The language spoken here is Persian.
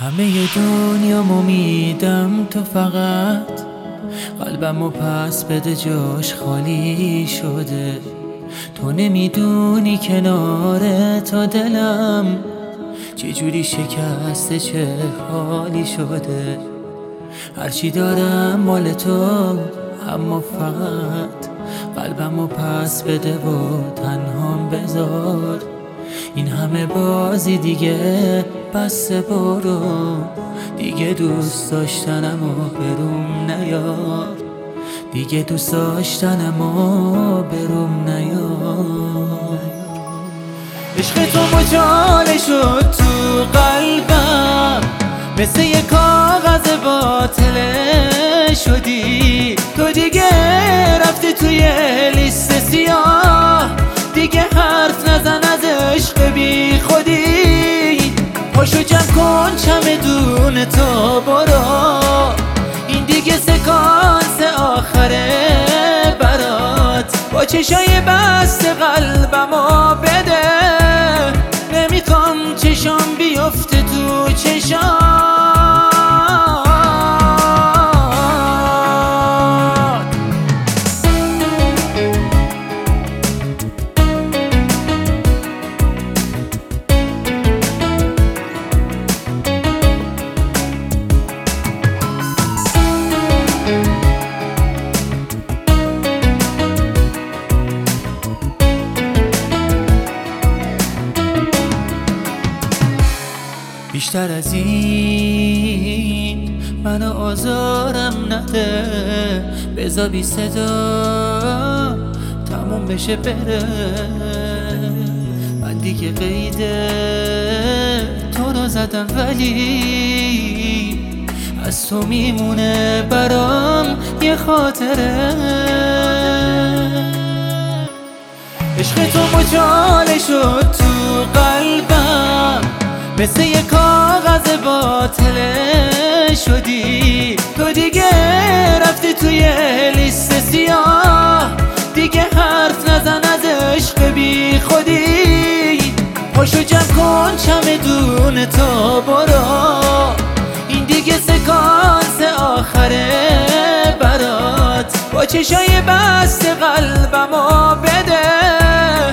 همه دنیامو میدم تو فقط قلبمو پس بده جاش خالی شده. تو نمیدونی کنار تا دلم چجوری شکسته چه حالی شده. هرچی دارم مال تو اما فقط قلبمو پس بده و تنهام بذار. این همه بازی دیگه بس برو، دیگه دوست داشتنمو بروم نیار، دیگه دوست داشتنمو بروم نیار. عشق تو مچاله شد تو قلبم، مثل یه کاغذ باطله شدی. تو دیگه رفتی توی لیست سیاه، دیگه حرف نزن از عشق بی خودی. پاشو جمع کن چمدون تو برو، این دیگه سکانس آخره برات. با چشای بسته قلبمو بده، نمیخوام چشام بیفته تو چشام. بیشتر از این منو آزارم نده، بذار بی صدا تموم بشه بره. من دیگه قید تو رو زدم، ولی از تو میمونه برام یه خاطره. عشق تو مچاله شد تو قلبم، مثل یه کاغذ باطله شدی. تو دیگه رفتی توی لیست سیاه، دیگه حرف نزن از عشق بی خودی. پاشو جمع کن چمدون تو برو، این دیگه سکانس آخره برات. با چشای بسته قلبمو بده،